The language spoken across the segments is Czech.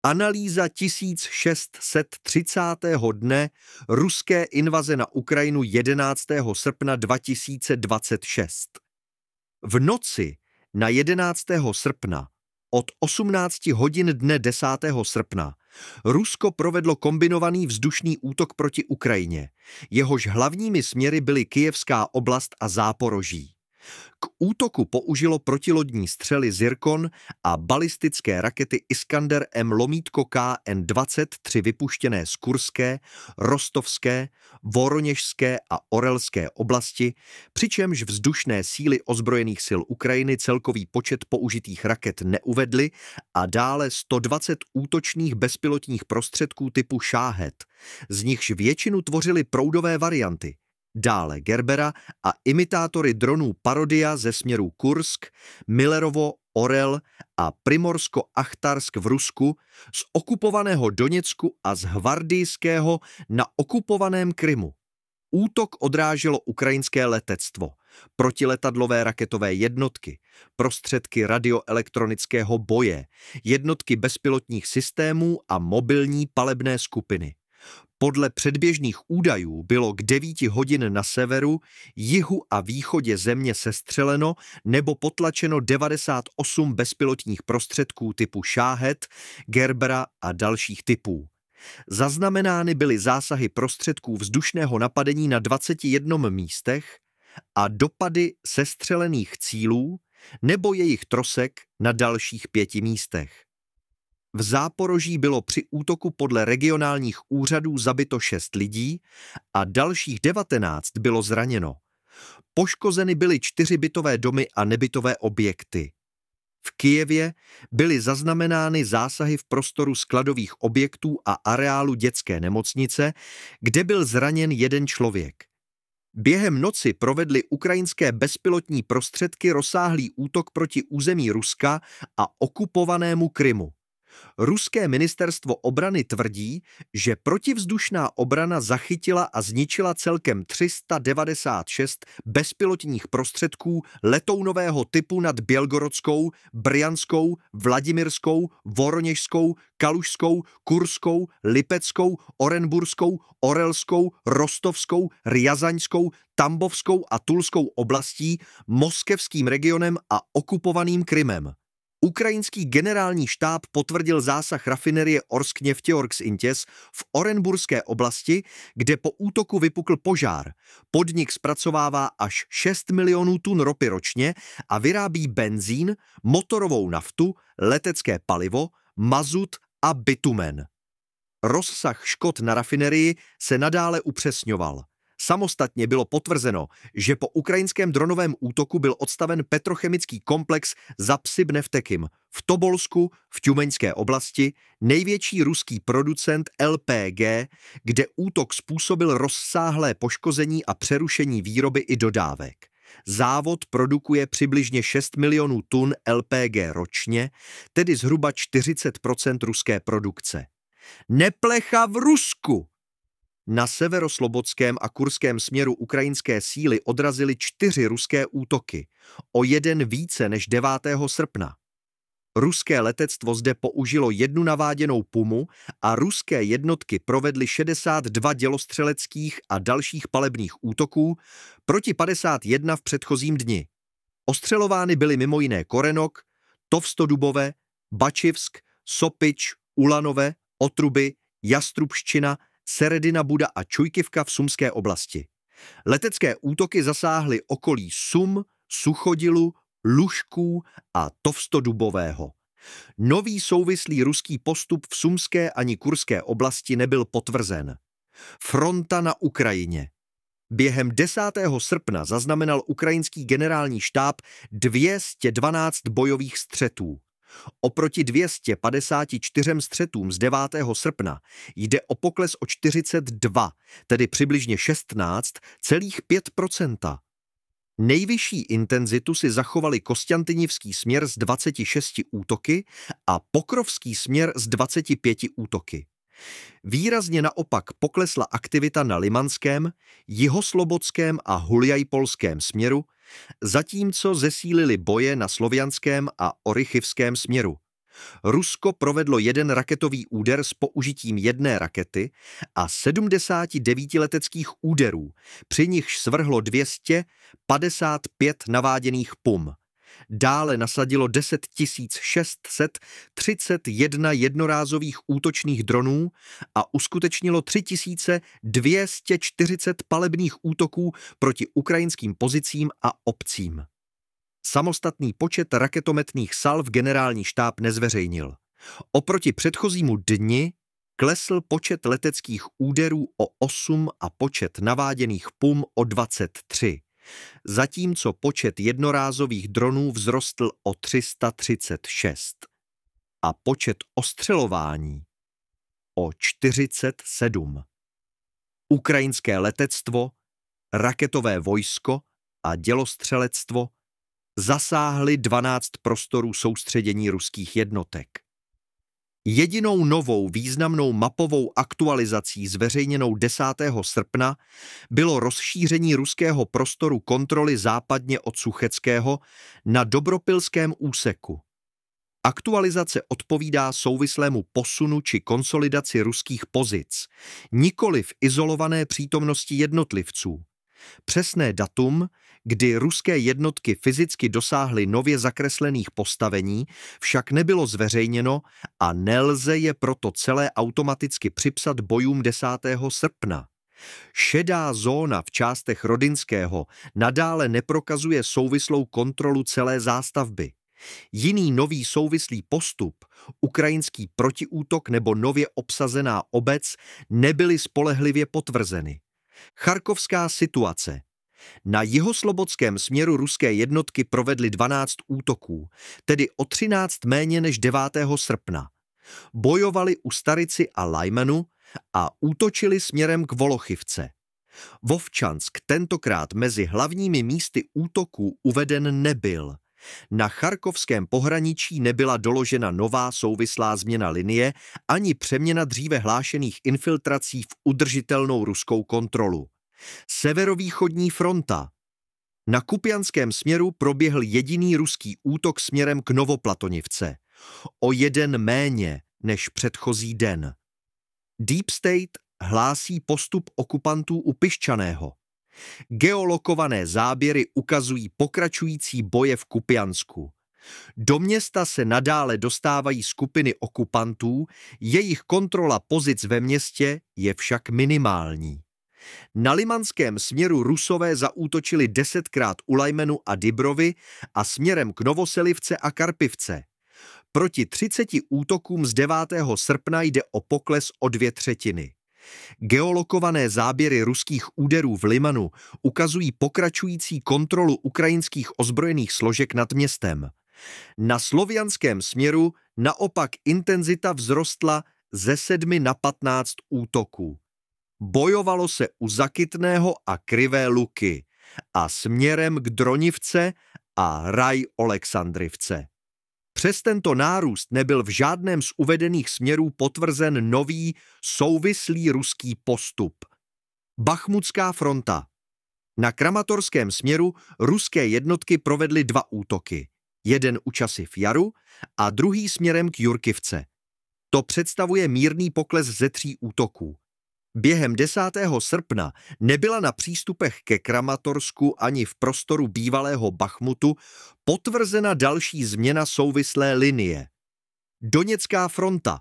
Analýza 1630. dne ruské invaze na Ukrajinu 11. srpna 2026. V noci na 11. srpna od 18 hodin dne 10. srpna Rusko provedlo kombinovaný vzdušný útok proti Ukrajině. Jehož hlavními směry byly Kyjevská oblast a Záporoží. K útoku použilo protilodní střely Zirkon a balistické rakety Iskander M-K N-23 vypuštěné z Kurské, Rostovské, Voroněžské a Orelské oblasti, přičemž vzdušné síly ozbrojených sil Ukrajiny celkový počet použitých raket neuvedly a dále 120 útočných bezpilotních prostředků typu Šáhed, z nichž většinu tvořily proudové varianty. Dále Gerbera a imitátory dronů Parodia ze směru Kursk, Millerovo, Orel a Primorsko-Achtarsk v Rusku, z okupovaného Doněcku a z Hvardijského na okupovaném Krymu. Útok odráželo ukrajinské letectvo, protiletadlové raketové jednotky, prostředky radioelektronického boje, jednotky bezpilotních systémů a mobilní palebné skupiny. Podle předběžných údajů bylo k 9 hodin na severu, jihu a východě země sestřeleno nebo potlačeno 98 bezpilotních prostředků typu Šáhed, Gerbera a dalších typů. Zaznamenány byly zásahy prostředků vzdušného napadení na 21 místech a dopady sestřelených cílů nebo jejich trosek na dalších 5 místech. V Záporoží bylo při útoku podle regionálních úřadů zabito 6 lidí a dalších 19 bylo zraněno. Poškozeny byly 4 bytové domy a nebytové objekty. V Kyjevě byly zaznamenány zásahy v prostoru skladových objektů a areálu dětské nemocnice, kde byl zraněn 1 člověk. Během noci provedly ukrajinské bezpilotní prostředky rozsáhlý útok proti území Ruska a okupovanému Krymu. Ruské ministerstvo obrany tvrdí, že protivzdušná obrana zachytila a zničila celkem 396 bezpilotních prostředků letounového typu nad Bělgorodskou, Brjanskou, Vladimirskou, Voroněžskou, Kalušskou, Kurskou, Lipeckou, Orenburskou, Orelskou, Rostovskou, Rjazaňskou, Tambovskou a Tulskou oblastí, Moskevským regionem a okupovaným Krymem. Ukrajinský generální štáb potvrdil zásah rafinerie Orsk-Nefteorgs-Intěs v Orenburské oblasti, kde po útoku vypukl požár. Podnik zpracovává až 6 milionů tun ropy ročně a vyrábí benzín, motorovou naftu, letecké palivo, mazut a bitumen. Rozsah škod na rafinerii se nadále upřesňoval. Samostatně bylo potvrzeno, že po ukrajinském dronovém útoku byl odstaven petrochemický komplex Zapsibneftekim v Tobolsku v Tjumeňské oblasti, největší ruský producent LPG, kde útok způsobil rozsáhlé poškození a přerušení výroby i dodávek. Závod produkuje přibližně 6 milionů tun LPG ročně, tedy zhruba 40% ruské produkce. Neplecha v Rusku! Na severoslobodském a kurském směru ukrajinské síly odrazily 4 ruské útoky, o 1 více než 9. srpna. Ruské letectvo zde použilo 1 naváděnou pumu a ruské jednotky provedly 62 dělostřeleckých a dalších palebných útoků proti 51 v předchozím dni. Ostřelovány byly mimo jiné Korenok, Tovstodubové, Bačivsk, Sopič, Ulanové, Otruby, Jastrubščina, Seredina Buda a Čujkivka v Sumské oblasti. Letecké útoky zasáhly okolí Sum, Suchodilu, Lužků a Tovstodubového. Nový souvislý ruský postup v Sumské ani Kurské oblasti nebyl potvrzen. Fronta na Ukrajině. Během 10. srpna zaznamenal ukrajinský generální štáb 212 bojových střetů. Oproti 254 střetům z 9. srpna jde o pokles o 42, tedy přibližně 16,5%. Nejvyšší intenzitu si zachovali Kostjantinivský směr s 26 útoky a Pokrovský směr s 25 útoky. Výrazně naopak poklesla aktivita na Limanském, Jihoslobodském a Huljajpolském směru, zatímco zesílily boje na Slovianském a Orychivském směru. Rusko provedlo jeden raketový úder s použitím jedné rakety a 79 leteckých úderů, při nichž svrhlo 255 naváděných PUM. Dále nasadilo 10 631 jednorázových útočných dronů a uskutečnilo 3240 palebných útoků proti ukrajinským pozicím a obcím. Samostatný počet raketometných salv generální štáb nezveřejnil. Oproti předchozímu dni klesl počet leteckých úderů o 8 a počet naváděných PUM o 23, zatímco počet jednorázových dronů vzrostl o 336 a počet ostřelování o 47. Ukrajinské letectvo, raketové vojsko a dělostřelectvo zasáhly 12 prostorů soustředění ruských jednotek. Jedinou novou významnou mapovou aktualizací zveřejněnou 10. srpna bylo rozšíření ruského prostoru kontroly západně od Sucheckého na Dobropilském úseku. Aktualizace odpovídá souvislému posunu či konsolidaci ruských pozic, nikoliv izolované přítomnosti jednotlivců. Přesné datum, kdy ruské jednotky fyzicky dosáhly nově zakreslených postavení, však nebylo zveřejněno a nelze je proto celé automaticky připsat bojům 10. srpna. Šedá zóna v částech Rodinského nadále neprokazuje souvislou kontrolu celé zástavby. Jiný nový souvislý postup, ukrajinský protiútok nebo nově obsazená obec nebyly spolehlivě potvrzeny. Charkovská situace. Na jihoslobodském směru ruské jednotky provedly 12 útoků, tedy o 13 méně než 9. srpna. Bojovali u Starici a Lajmenu a útočili směrem k Volochivce. Vovčansk tentokrát mezi hlavními místy útoků uveden nebyl. Na charkovském pohraničí nebyla doložena nová souvislá změna linie ani přeměna dříve hlášených infiltrací v udržitelnou ruskou kontrolu. Severovýchodní fronta. Na Kupianském směru proběhl jediný ruský útok směrem k Novoplatonivce. O jeden méně než předchozí den. Deep State hlásí postup okupantů u Piščaného. Geolokované záběry ukazují pokračující boje v Kupiansku. Do města se nadále dostávají skupiny okupantů, jejich kontrola pozic ve městě je však minimální. Na limanském směru Rusové zaútočili 10krát u Lajmenu a Dibrovy a směrem k Novoselivce a Karpivce. Proti 30 útokům z 9. srpna jde o pokles o 2/3. Geolokované záběry ruských úderů v Limanu ukazují pokračující kontrolu ukrajinských ozbrojených složek nad městem. Na slovianském směru naopak intenzita vzrostla ze 7 na 15 útoků. Bojovalo se u Zakytného a Krivé Luky a směrem k Dronivce a Raj Oleksandrivce. Přes tento nárůst nebyl v žádném z uvedených směrů potvrzen nový, souvislý ruský postup. Bachmutská fronta. Na Kramatorském směru ruské jednotky provedly 2 útoky. Jeden u Časiv Jaru a druhý směrem k Jurkivce. To představuje mírný pokles ze 3 útoků. Během 10. srpna nebyla na přístupech ke Kramatorsku ani v prostoru bývalého Bachmutu potvrzena další změna souvislé linie. Doněcká fronta.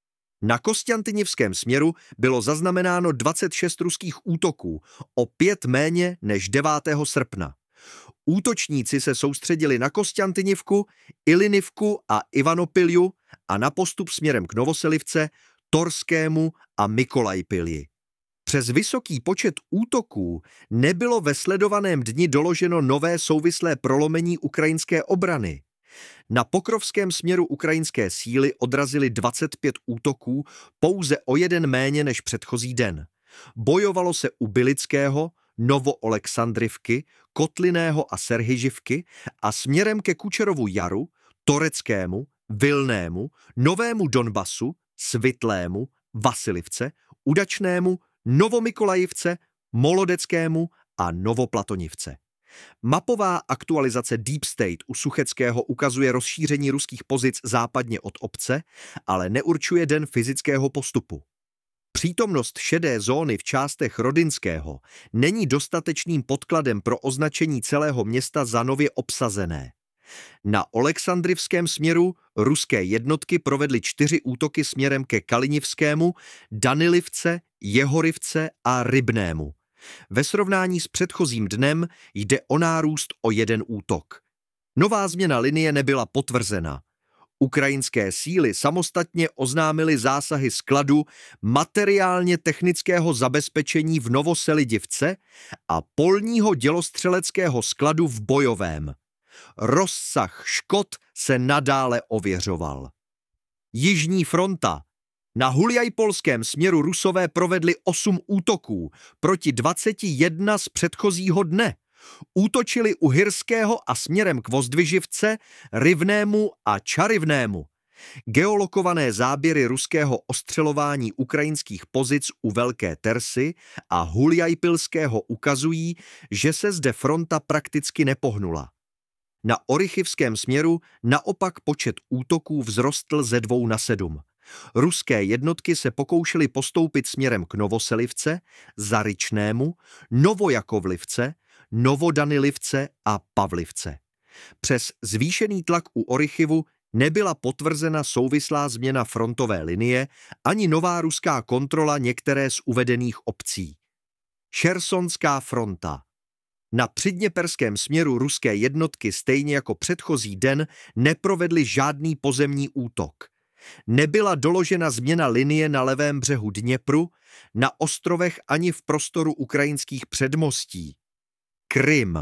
Na Kostjantinivském směru bylo zaznamenáno 26 ruských útoků, o 5 méně než 9. srpna. Útočníci se soustředili na Kostjantinivku, Ilinivku a Ivanopilju a na postup směrem k Novoselivce, Torskému a Mikolajpilji. Přes vysoký počet útoků nebylo ve sledovaném dni doloženo nové souvislé prolomení ukrajinské obrany. Na Pokrovském směru ukrajinské síly odrazily 25 útoků, pouze o jeden méně než předchozí den. Bojovalo se u Bilického, Novoolexandrivky, Kotliného a Serhyživky a směrem ke Kučerovu Jaru, Toreckému, Vilnému, Novému Donbasu, Svitlému, Vasilivce, Udačnému, Novomykolajivce, Molodeckému a Novoplatonivce. Mapová aktualizace Deep State u Sucheckého ukazuje rozšíření ruských pozic západně od obce, ale neurčuje den fyzického postupu. Přítomnost šedé zóny v částech Rodinského není dostatečným podkladem pro označení celého města za nově obsazené. Na Oleksandrivském směru ruské jednotky provedly 4 útoky směrem ke Kalinivskému, Danilivce, Jehorivce a Rybnému. Ve srovnání s předchozím dnem jde o nárůst o 1 útok. Nová změna linie nebyla potvrzena. Ukrajinské síly samostatně oznámily zásahy skladu materiálně technického zabezpečení v Novoselidivce a polního dělostřeleckého skladu v Bojovém. Rozsah škod se nadále ověřoval. Jižní fronta. Na Huljajpolském směru Rusové provedli 8 útoků proti 21 z předchozího dne. Útočili u Hyrského a směrem k Vozdviživce, Rivnému a Čarivnému. Geolokované záběry ruského ostřelování ukrajinských pozic u Velké Tersy a Huljajpilského ukazují, že se zde fronta prakticky nepohnula. Na Orychivském směru naopak počet útoků vzrostl ze 2 na 7. Ruské jednotky se pokoušely postoupit směrem k Novoselivce, Zaryčnému, Novojakovlivce, Novodanilivce a Pavlivce. Přes zvýšený tlak u Orychivu nebyla potvrzena souvislá změna frontové linie ani nová ruská kontrola některé z uvedených obcí. Chersonská fronta. Na přidněperském směru ruské jednotky stejně jako předchozí den neprovedly žádný pozemní útok. Nebyla doložena změna linie na levém břehu Dněpru, na ostrovech ani v prostoru ukrajinských předmostí. Krym.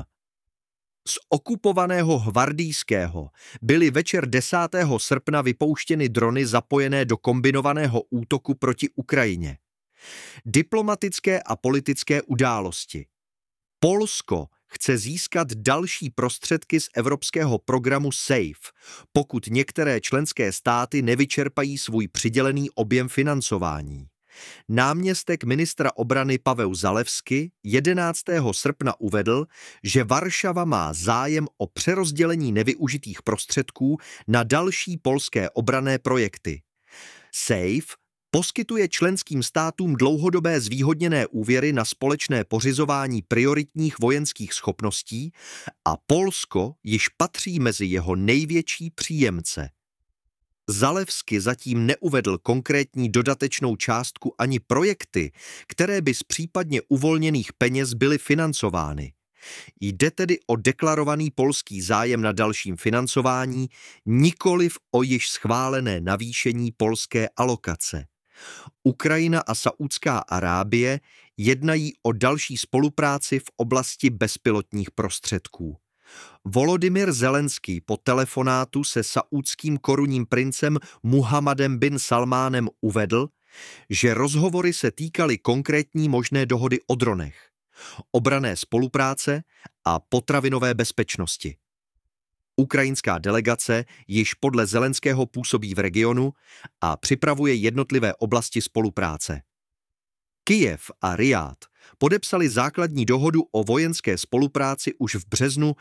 Z okupovaného Hvardijského byly večer 10. srpna vypouštěny drony zapojené do kombinovaného útoku proti Ukrajině. Diplomatické a politické události. Polsko chce získat další prostředky z evropského programu SAFE, pokud některé členské státy nevyčerpají svůj přidělený objem financování. Náměstek ministra obrany Pavel Zalewski 11. srpna uvedl, že Varšava má zájem o přerozdělení nevyužitých prostředků na další polské obranné projekty. SAFE poskytuje členským státům dlouhodobé zvýhodněné úvěry na společné pořizování prioritních vojenských schopností a Polsko již patří mezi jeho největší příjemce. Zalewski zatím neuvedl konkrétní dodatečnou částku ani projekty, které by z případně uvolněných peněz byly financovány. Jde tedy o deklarovaný polský zájem na dalším financování, nikoliv o již schválené navýšení polské alokace. Ukrajina a Saúdská Arábie jednají o další spolupráci v oblasti bezpilotních prostředků. Volodymyr Zelenský po telefonátu se saúdským korunním princem Muhammadem bin Salmánem uvedl, že rozhovory se týkaly konkrétní možné dohody o dronech, obranné spolupráce a potravinové bezpečnosti. Ukrajinská delegace již podle Zelenského působí v regionu a připravuje jednotlivé oblasti spolupráce. Kyjev a Rijád podepsali základní dohodu o vojenské spolupráci už v březnu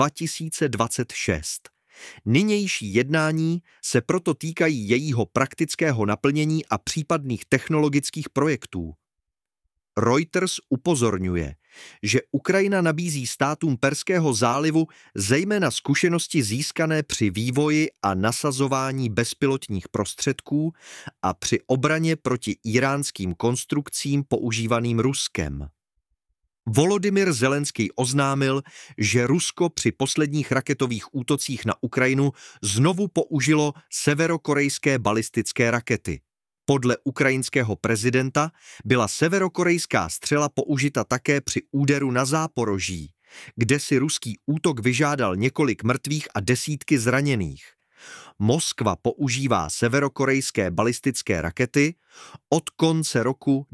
2026. Nynější jednání se proto týkají jejího praktického naplnění a případných technologických projektů. Reuters upozorňuje, že Ukrajina nabízí státům Perského zálivu zejména zkušenosti získané při vývoji a nasazování bezpilotních prostředků a při obraně proti íránským konstrukcím používaným Ruskem. Volodymyr Zelenský oznámil, že Rusko při posledních raketových útocích na Ukrajinu znovu použilo severokorejské balistické rakety. Podle ukrajinského prezidenta byla severokorejská střela použita také při úderu na Záporoží, kde si ruský útok vyžádal několik mrtvých a desítky zraněných. Moskva používá severokorejské balistické rakety od konce roku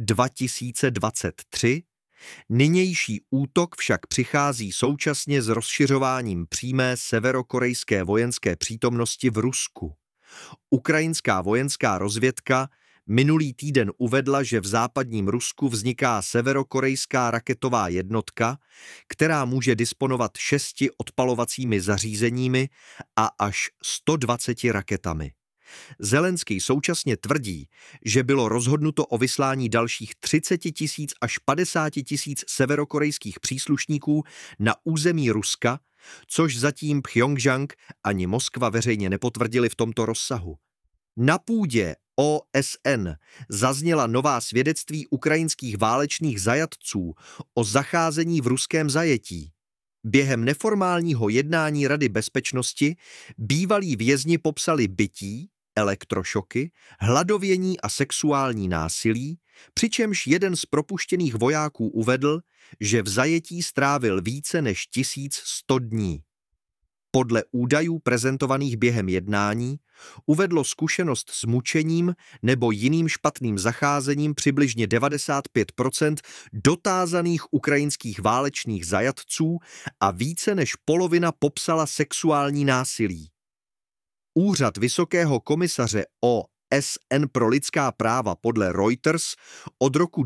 2023, nynější útok však přichází současně s rozšiřováním přímé severokorejské vojenské přítomnosti v Rusku. Ukrajinská vojenská rozvědka minulý týden uvedla, že v západním Rusku vzniká severokorejská raketová jednotka, která může disponovat 6 odpalovacími zařízeními a až 120 raketami. Zelenský současně tvrdí, že bylo rozhodnuto o vyslání dalších 30 000 až 50 000 severokorejských příslušníků na území Ruska, což zatím Pchjongjang ani Moskva veřejně nepotvrdili v tomto rozsahu. Na půdě OSN zazněla nová svědectví ukrajinských válečných zajatců o zacházení v ruském zajetí. Během neformálního jednání Rady bezpečnosti bývalí vězni popsali bití, elektrošoky, hladovění a sexuální násilí, přičemž jeden z propuštěných vojáků uvedl, že v zajetí strávil více než 1100 dní. Podle údajů prezentovaných během jednání uvedlo zkušenost s mučením nebo jiným špatným zacházením přibližně 95% dotázaných ukrajinských válečných zajatců a více než polovina popsala sexuální násilí. Úřad Vysokého komisaře OSN pro lidská práva podle Reuters od roku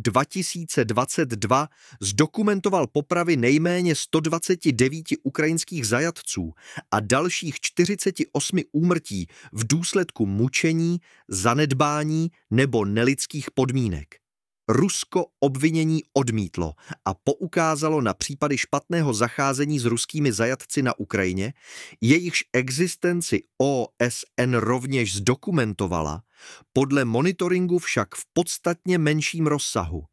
2022 zdokumentoval popravy nejméně 129 ukrajinských zajatců a dalších 48 úmrtí v důsledku mučení, zanedbání nebo nelidských podmínek. Rusko obvinění odmítlo a poukázalo na případy špatného zacházení s ruskými zajatci na Ukrajině, jejichž existenci OSN rovněž zdokumentovala, podle monitoringu však v podstatně menším rozsahu.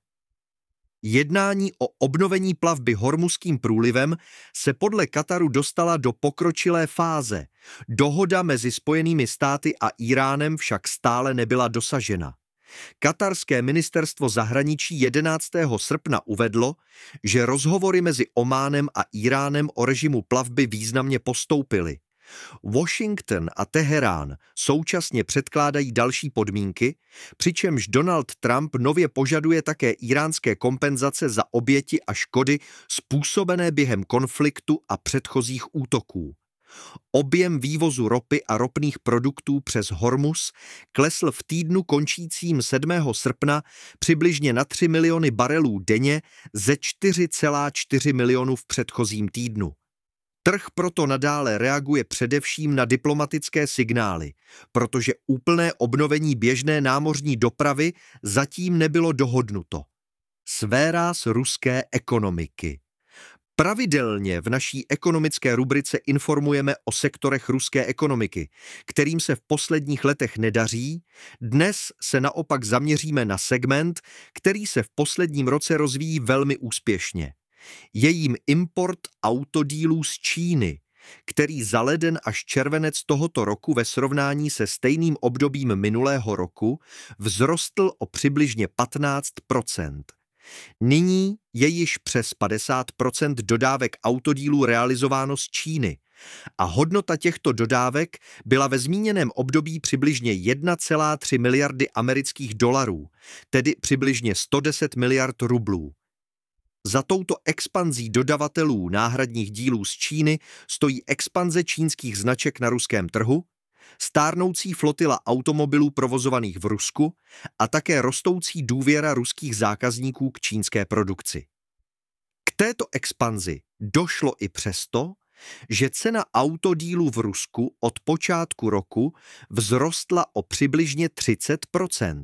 Jednání o obnovení plavby Hormuzským průlivem se podle Kataru dostala do pokročilé fáze. Dohoda mezi Spojenými státy a Íránem však stále nebyla dosažena. Katarské ministerstvo zahraničí 11. srpna uvedlo, že rozhovory mezi Ománem a Íránem o režimu plavby významně postoupily. Washington a Teherán současně předkládají další podmínky, přičemž Donald Trump nově požaduje také íránské kompenzace za oběti a škody způsobené během konfliktu a předchozích útoků. Objem vývozu ropy a ropných produktů přes Hormuz klesl v týdnu končícím 7. srpna přibližně na 3 miliony barelů denně ze 4,4 milionů v předchozím týdnu. Trh proto nadále reaguje především na diplomatické signály, protože úplné obnovení běžné námořní dopravy zatím nebylo dohodnuto. Sféra ruské ekonomiky. Pravidelně v naší ekonomické rubrice informujeme o sektorech ruské ekonomiky, kterým se v posledních letech nedaří. Dnes se naopak zaměříme na segment, který se v posledním roce rozvíjí velmi úspěšně. Je jím import autodílů z Číny, který za leden až červenec tohoto roku ve srovnání se stejným obdobím minulého roku vzrostl o přibližně 15%. Nyní je již přes 50% dodávek autodílů realizováno z Číny a hodnota těchto dodávek byla ve zmíněném období přibližně 1,3 miliardy amerických dolarů, tedy přibližně 110 miliard rublů. Za touto expanzí dodavatelů náhradních dílů z Číny stojí expanze čínských značek na ruském trhu, stárnoucí flotila automobilů provozovaných v Rusku a také rostoucí důvěra ruských zákazníků k čínské produkci. K této expanzi došlo i přesto, že cena autodílů v Rusku od počátku roku vzrostla o přibližně 30%.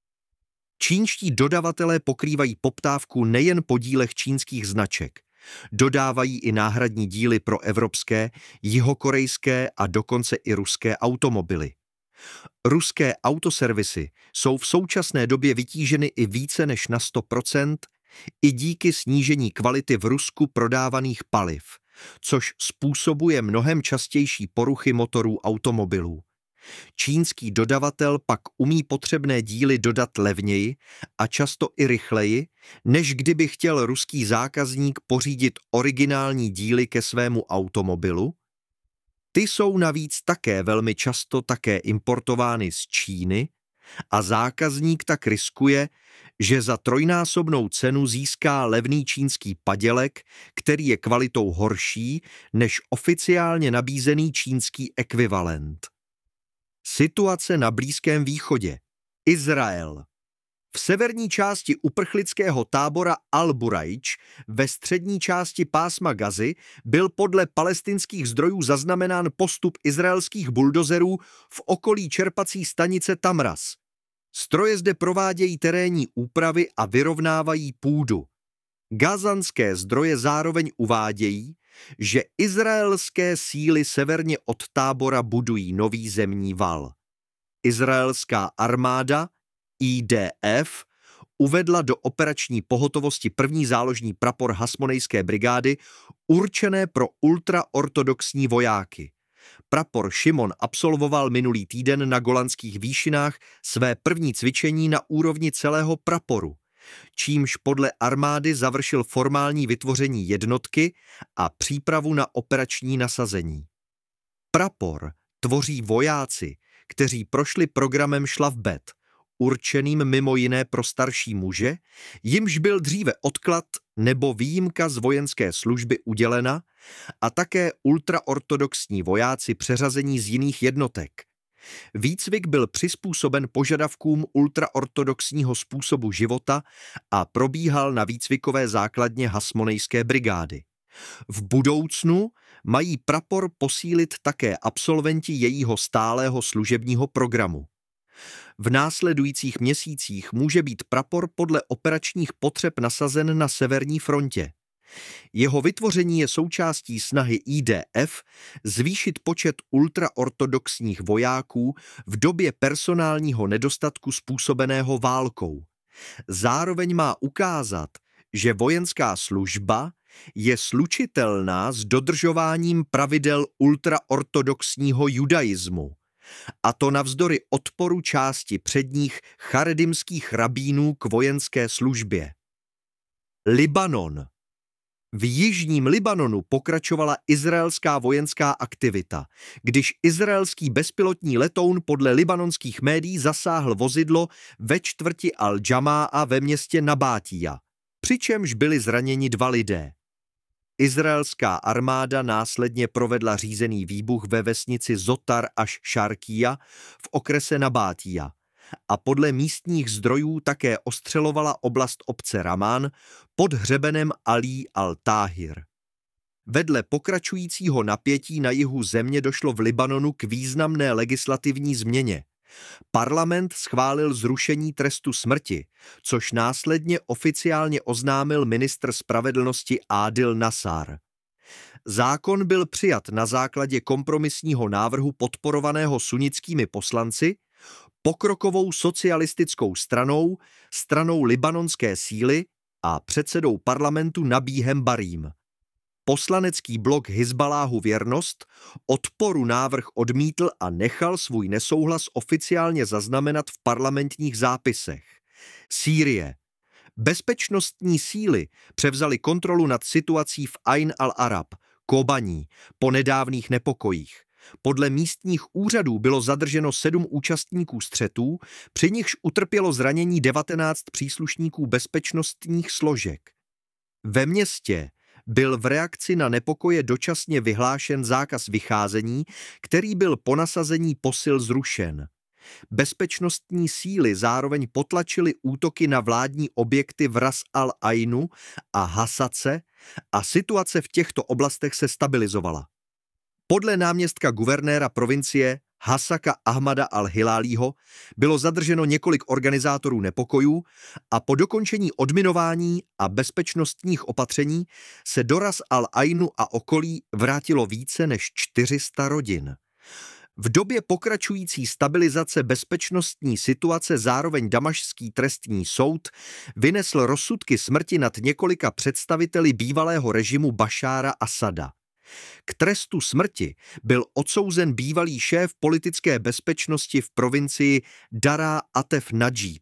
Čínští dodavatelé pokrývají poptávku nejen po dílech čínských značek, dodávají i náhradní díly pro evropské, jihokorejské a dokonce i ruské automobily. Ruské autoservisy jsou v současné době vytíženy i více než na 100%, i díky snížení kvality v Rusku prodávaných paliv, což způsobuje mnohem častější poruchy motorů automobilů. Čínský dodavatel pak umí potřebné díly dodat levněji a často i rychleji, než kdyby chtěl ruský zákazník pořídit originální díly ke svému automobilu. Ty jsou navíc také velmi často importovány z Číny a zákazník tak riskuje, že za trojnásobnou cenu získá levný čínský padělek, který je kvalitou horší než oficiálně nabízený čínský ekvivalent. Situace na Blízkém východě. Izrael. V severní části uprchlického tábora Al-Burajč ve střední části pásma Gazy byl podle palestinských zdrojů zaznamenán postup izraelských buldozerů v okolí čerpací stanice Tamras. Stroje zde provádějí terénní úpravy a vyrovnávají půdu. Gazanské zdroje zároveň uvádějí, že izraelské síly severně od tábora budují nový zemní val. Izraelská armáda IDF uvedla do operační pohotovosti první záložní prapor Hasmonejské brigády určené pro ultraortodoxní vojáky. Prapor Šimon absolvoval minulý týden na Golanských výšinách své první cvičení na úrovni celého praporu, čímž podle armády završil formální vytvoření jednotky a přípravu na operační nasazení. Prapor tvoří vojáci, kteří prošli programem Šlavbet, určeným mimo jiné pro starší muže, jimž byl dříve odklad nebo výjimka z vojenské služby udělena, a také ultraortodoxní vojáci přeřazení z jiných jednotek. Výcvik byl přizpůsoben požadavkům ultraortodoxního způsobu života a probíhal na výcvikové základně Hasmonejské brigády. V budoucnu mají prapor posílit také absolventi jejího stálého služebního programu. V následujících měsících může být prapor podle operačních potřeb nasazen na severní frontě. Jeho vytvoření je součástí snahy IDF zvýšit počet ultraortodoxních vojáků v době personálního nedostatku způsobeného válkou. Zároveň má ukázat, že vojenská služba je slučitelná s dodržováním pravidel ultraortodoxního judaismu, a to navzdory odporu části předních charedimských rabínů k vojenské službě. Libanon. V jižním Libanonu pokračovala izraelská vojenská aktivita, když izraelský bezpilotní letoun podle libanonských médií zasáhl vozidlo ve čtvrti Al-Jamá'a ve městě Nabátija, přičemž byli zraněni 2 lidé. Izraelská armáda následně provedla řízený výbuch ve vesnici Zotar až Šarkija v okrese Nabátija a podle místních zdrojů také ostřelovala oblast obce Ramán pod hřebenem Alí al-Táhir. Vedle pokračujícího napětí na jihu země došlo v Libanonu k významné legislativní změně. Parlament schválil zrušení trestu smrti, což následně oficiálně oznámil ministr spravedlnosti Adil Nasar. Zákon byl přijat na základě kompromisního návrhu podporovaného sunnickými poslanci, pokrokovou socialistickou stranou, stranou libanonské síly a předsedou parlamentu Nabíhem Barím. Poslanecký blok Hizbaláhu Věrnost odporu návrh odmítl a nechal svůj nesouhlas oficiálně zaznamenat v parlamentních zápisech. Sýrie. Bezpečnostní síly převzaly kontrolu nad situací v Ain al-Arab, Kobaní, po nedávných nepokojích. Podle místních úřadů bylo zadrženo 7 účastníků střetů, při nichž utrpělo zranění 19 příslušníků bezpečnostních složek. Ve městě byl v reakci na nepokoje dočasně vyhlášen zákaz vycházení, který byl po nasazení posil zrušen. Bezpečnostní síly zároveň potlačily útoky na vládní objekty v Ras al-Ainu a Hasace a situace v těchto oblastech se stabilizovala. Podle náměstka guvernéra provincie Hasaka Ahmada al-Hilálího bylo zadrženo několik organizátorů nepokojů a po dokončení odminování a bezpečnostních opatření se do Ras al-Ainu a okolí vrátilo více než 400 rodin. V době pokračující stabilizace bezpečnostní situace zároveň damašský trestní soud vynesl rozsudky smrti nad několika představiteli bývalého režimu Bašára Asada. K trestu smrti byl odsouzen bývalý šéf politické bezpečnosti v provincii Dara Atef Nadžíb,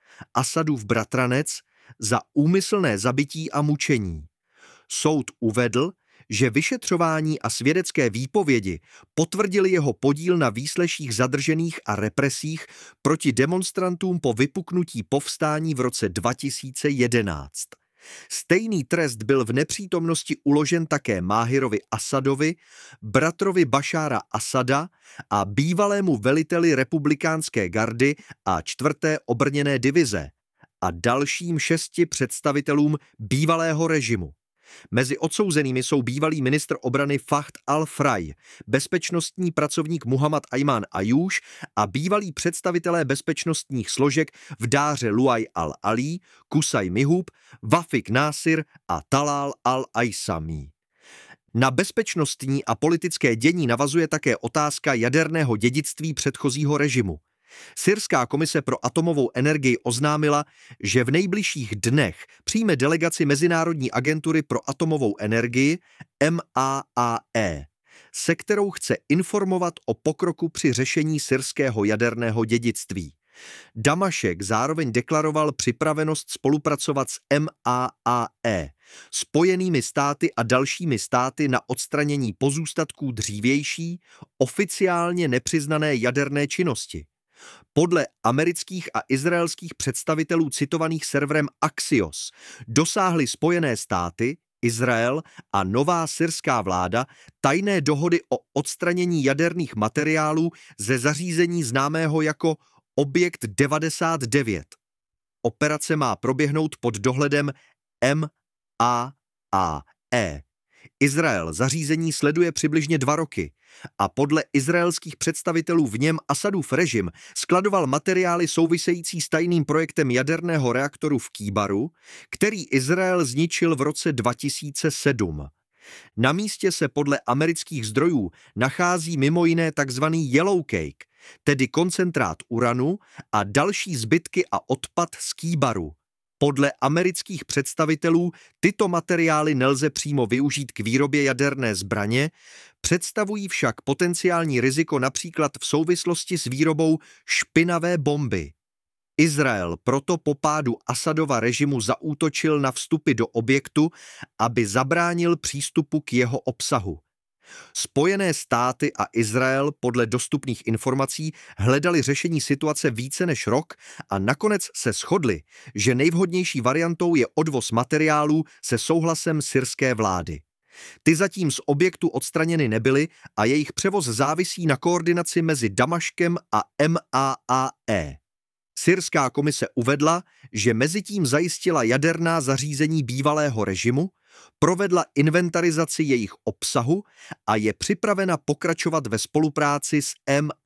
Asadův bratranec, za úmyslné zabití a mučení. Soud uvedl, že vyšetřování a svědecké výpovědi potvrdili jeho podíl na výsleších zadržených a represích proti demonstrantům po vypuknutí povstání v roce 2011. Stejný trest byl v nepřítomnosti uložen také Máhirovi Asadovi, bratrovi Bašára Asada a bývalému veliteli republikánské gardy a 4. obrněné divize a dalším 6 představitelům bývalého režimu. Mezi odsouzenými jsou bývalý ministr obrany Fahd al-Fraj, bezpečnostní pracovník Muhammad Ayman Ayuš a bývalí představitelé bezpečnostních složek v Dáře Luaj al-Ali, Kusaj Mihub, Wafik Nasir a Talal al-Aisami. Na bezpečnostní a politické dění navazuje také otázka jaderného dědictví předchozího režimu. Syrská komise pro atomovou energii oznámila, že v nejbližších dnech přijme delegaci Mezinárodní agentury pro atomovou energii MAAE, se kterou chce informovat o pokroku při řešení syrského jaderného dědictví. Damašek zároveň deklaroval připravenost spolupracovat s MAAE, Spojenými státy a dalšími státy na odstranění pozůstatků dřívější, oficiálně nepřiznané jaderné činnosti. Podle amerických a izraelských představitelů citovaných serverem Axios dosáhly Spojené státy, Izrael a nová syrská vláda tajné dohody o odstranění jaderných materiálů ze zařízení známého jako Objekt 99. Operace má proběhnout pod dohledem MAAE. Izrael zařízení sleduje přibližně 2 roky a podle izraelských představitelů v něm Asadův režim skladoval materiály související s tajným projektem jaderného reaktoru v Kýbaru, který Izrael zničil v roce 2007. Na místě se podle amerických zdrojů nachází mimo jiné tzv. Yellow cake, tedy koncentrát uranu a další zbytky a odpad z Kýbaru. Podle amerických představitelů tyto materiály nelze přímo využít k výrobě jaderné zbraně, představují však potenciální riziko například v souvislosti s výrobou špinavé bomby. Izrael proto po pádu Asadova režimu zaútočil na vstupy do objektu, aby zabránil přístupu k jeho obsahu. Spojené státy a Izrael podle dostupných informací hledali řešení situace více než rok a nakonec se shodli, že nejvhodnější variantou je odvoz materiálů se souhlasem syrské vlády. Ty zatím z objektu odstraněny nebyly a jejich převoz závisí na koordinaci mezi Damaškem a MAAE. Syrská komise uvedla, že mezitím zajistila jaderná zařízení bývalého režimu, provedla inventarizaci jejich obsahu a je připravena pokračovat ve spolupráci s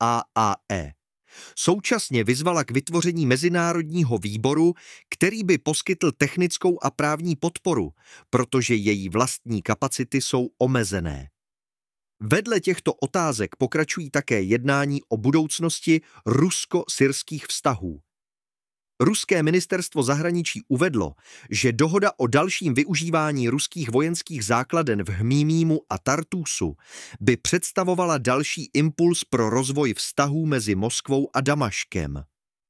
MAAE. Současně vyzvala k vytvoření mezinárodního výboru, který by poskytl technickou a právní podporu, protože její vlastní kapacity jsou omezené. Vedle těchto otázek pokračují také jednání o budoucnosti rusko-syrských vztahů. Ruské ministerstvo zahraničí uvedlo, že dohoda o dalším využívání ruských vojenských základen v Hmímímu a Tartusu by představovala další impuls pro rozvoj vztahů mezi Moskvou a Damaškem.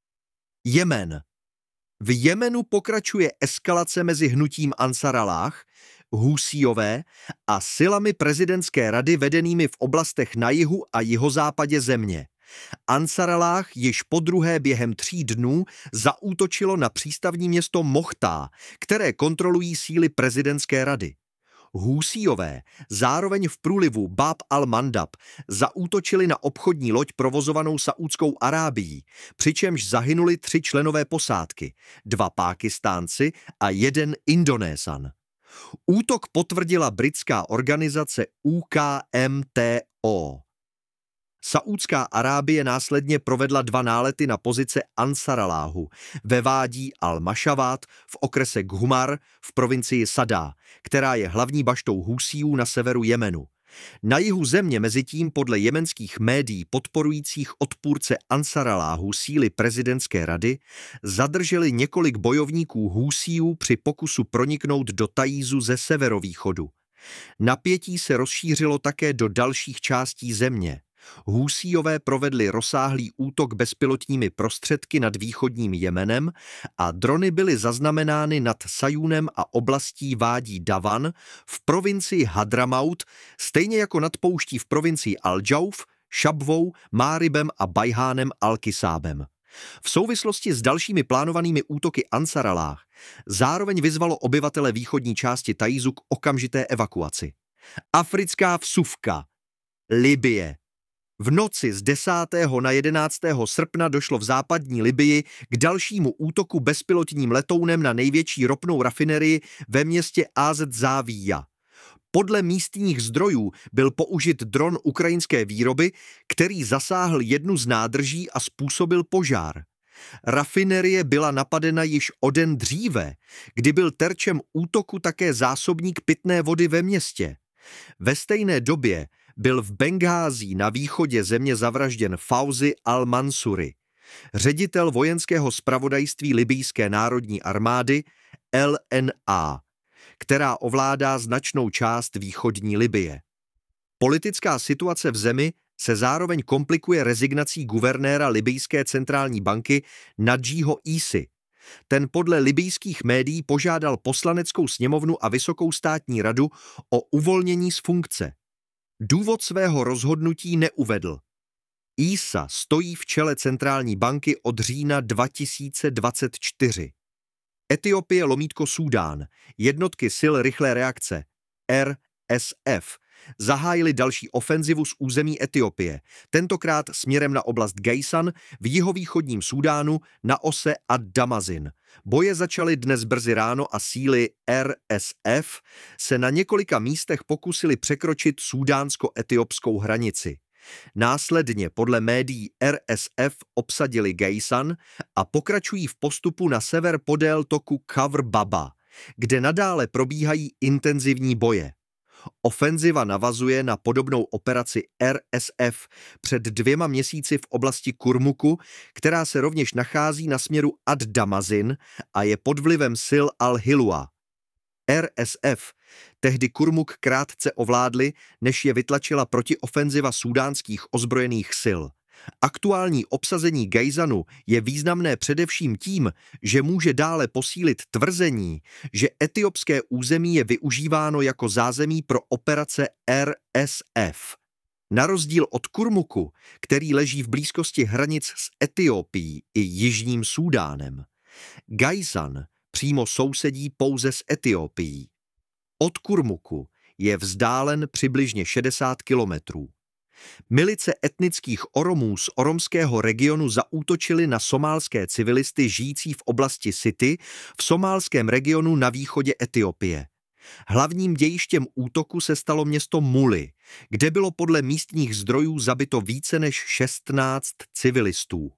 Jemen. V Jemenu pokračuje eskalace mezi hnutím Ansar-Allāh, Húsíové a silami prezidentské rady vedenými v oblastech na jihu a jihozápadě země. Ansar-Allāh již podruhé během 3 dnů zaútočilo na přístavní město Mochtá, které kontrolují síly prezidentské rady. Húsíové zároveň v průlivu Bab al-Mandab zaútočili na obchodní loď provozovanou Saúdskou Arábií, přičemž zahynuli 3 členové posádky, 2 Pákistánci a 1 Indonésan. Útok potvrdila britská organizace UKMTO. Saúdská Arábie následně provedla 2 nálety na pozice Ansar-Alláhu ve vádí al-Mašavát v okrese Ghumar v provincii Sadá, která je hlavní baštou Húsíů na severu Jemenu. Na jihu země mezitím podle jemenských médií podporujících odpůrce Ansar-Alláhu síly prezidentské rady zadrželi několik bojovníků Húsíů při pokusu proniknout do Tajízu ze severovýchodu. Napětí se rozšířilo také do dalších částí země. Húsíové provedli rozsáhlý útok bezpilotními prostředky nad východním Jemenem a drony byly zaznamenány nad Sajúnem a oblastí vádí Davan v provincii Hadramaut, stejně jako nad pouští v provincii Al-Džauf, Šabvou, Máribem a Bajhánem Al-Kisábem. V souvislosti s dalšími plánovanými útoky Ansarallah zároveň vyzvalo obyvatele východní části Tajízu k okamžité evakuaci. Africká vsuvka. Libye. V noci z 10. na 11. srpna došlo v západní Libyi k dalšímu útoku bezpilotním letounem na největší ropnou rafinerii ve městě AZ Zawiya. Podle místních zdrojů byl použit dron ukrajinské výroby, který zasáhl jednu z nádrží a způsobil požár. Rafinerie byla napadena již o den dříve, kdy byl terčem útoku také zásobník pitné vody ve městě. Ve stejné době byl v Benghází na východě země zavražděn Fauzi al-Mansuri, ředitel vojenského zpravodajství libijské národní armády LNA, která ovládá značnou část východní Libye. Politická situace v zemi se zároveň komplikuje rezignací guvernéra libijské centrální banky Nadžiho Ísy. Ten podle libijských médií požádal poslaneckou sněmovnu a vysokou státní radu o uvolnění z funkce. Důvod svého rozhodnutí neuvedl. Ísa stojí v čele centrální banky od října 2024. Etiopie / Súdán, jednotky sil rychlé reakce, RSF, zahájili další ofenzivu z území Etiopie, tentokrát směrem na oblast Gejsan v jihovýchodním Súdánu na ose Ad-Damazin. Boje začaly dnes brzy ráno a síly RSF se na několika místech pokusili překročit súdánsko-etiopskou hranici. Následně podle médií RSF obsadili Gejsan a pokračují v postupu na sever podél toku Kavr Baba, kde nadále probíhají intenzivní boje. Ofenziva navazuje na podobnou operaci RSF před 2 měsíci v oblasti Kurmuku, která se rovněž nachází na směru Ad-Damazin a je pod vlivem sil Al-Hilwa. RSF tehdy Kurmuk krátce ovládli, než je vytlačila protiofenziva súdánských ozbrojených sil. Aktuální obsazení Gejzanu je významné především tím, že může dále posílit tvrzení, že etiopské území je využíváno jako zázemí pro operace RSF. Na rozdíl od Kurmuku, který leží v blízkosti hranic s Etiopií i Jižním Súdánem, Gejzan přímo sousedí pouze s Etiopií. Od Kurmuku je vzdálen přibližně 60 kilometrů. Milice etnických Oromů z oromského regionu zaútočily na somálské civilisty žijící v oblasti City v somálském regionu na východě Etiopie. Hlavním dějištěm útoku se stalo město Muli, kde bylo podle místních zdrojů zabito více než 16 civilistů.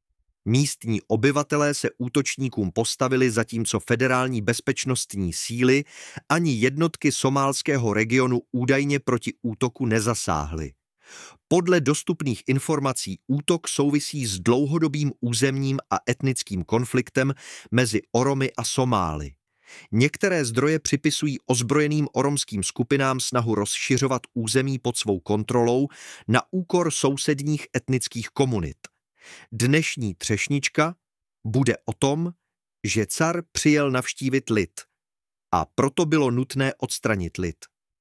Místní obyvatelé se útočníkům postavili, zatímco federální bezpečnostní síly ani jednotky somálského regionu údajně proti útoku nezasáhly. Podle dostupných informací útok souvisí s dlouhodobým územním a etnickým konfliktem mezi Oromy a Somály. Některé zdroje připisují ozbrojeným oromským skupinám snahu rozšiřovat území pod svou kontrolou na úkor sousedních etnických komunit. Dnešní třešnička bude o tom, že car přijel navštívit lid a proto bylo nutné odstranit lid.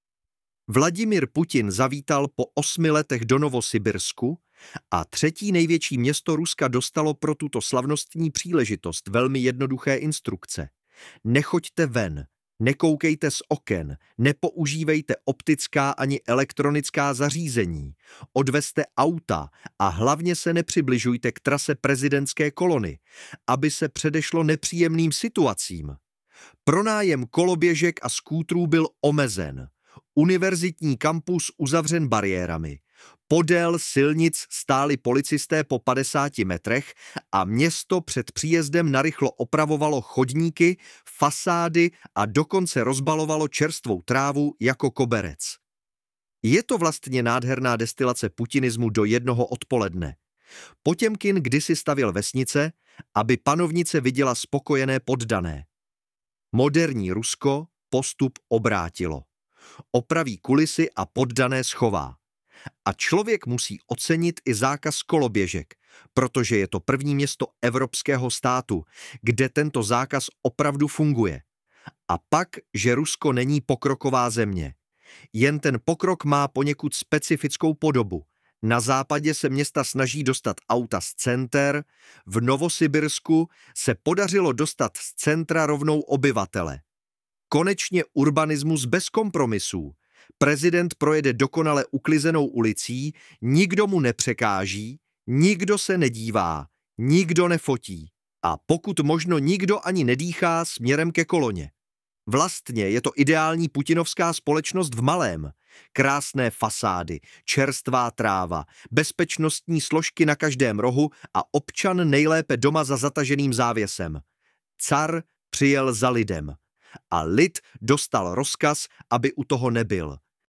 Vladimir Putin zavítal po 8 letech do Novosibirsku a 3. největší město Ruska dostalo pro tuto slavnostní příležitost velmi jednoduché instrukce. Nechoďte ven, nekoukejte z oken, nepoužívejte optická ani elektronická zařízení, odvezte auta a hlavně se nepřibližujte k trase prezidentské kolony, aby se předešlo nepříjemným situacím. Pronájem koloběžek a skútrů byl omezen. Univerzitní kampus uzavřen bariérami. Podél silnic stáli policisté po 50 metrech a město před příjezdem narychlo opravovalo chodníky, fasády a dokonce rozbalovalo čerstvou trávu jako koberec. Je to vlastně nádherná destilace putinismu do jednoho odpoledne. Potěmkin kdysi stavěl vesnice, aby panovnice viděla spokojené poddané. Moderní Rusko postup obrátilo. Opraví kulisy a poddané schová. A člověk musí ocenit i zákaz koloběžek, protože je to první město evropského státu, kde tento zákaz opravdu funguje. A pak, že Rusko není pokroková země. Jen ten pokrok má poněkud specifickou podobu. Na západě se města snaží dostat auta z center, v Novosibirsku se podařilo dostat z centra rovnou obyvatele. Konečně urbanismus bez kompromisů. Prezident projede dokonale uklizenou ulicí, nikdo mu nepřekáží, nikdo se nedívá, nikdo nefotí. A pokud možno nikdo ani nedýchá směrem ke koloně. Vlastně je to ideální putinovská společnost v malém. Krásné fasády, čerstvá tráva, bezpečnostní složky na každém rohu a občan nejlépe doma za zataženým závěsem. Car přijel za lidem. A lid dostal rozkaz, aby u toho nebyl.